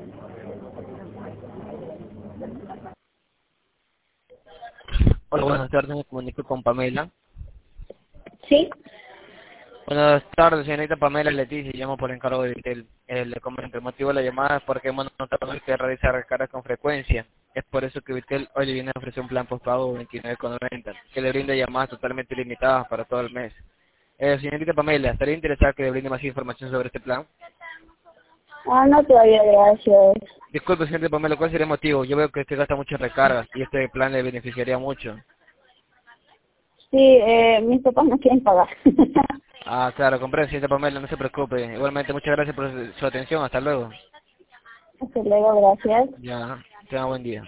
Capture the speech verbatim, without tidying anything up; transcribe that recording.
Hola, buenas tardes, me comunico con Pamela. Sí, Buenas tardes, señorita Pamela Leticia, llamo por encargo de Vitel. Eh, le comento, el motivo de la llamada es porque hemos notado que realiza recargas con frecuencia. Es por eso que Vitel hoy le viene a ofrecer un plan postpago de veintinueve con noventa, que le brinda llamadas totalmente ilimitadas para todo el mes. Eh, señorita Pamela, ¿estaría interesada que le brinde más información sobre este plan? ah, no todavía, gracias. Disculpe, señorita Pamela, ¿cuál sería el motivo? Yo veo que usted gasta muchas recargas y este plan le beneficiaría mucho. Sí, eh, mis papás no quieren pagar. Ah, claro, comprendo, señorita Pamela, no se preocupe. Igualmente, muchas gracias por su su atención. Hasta luego. Hasta luego, gracias. Ya, tenga buen día.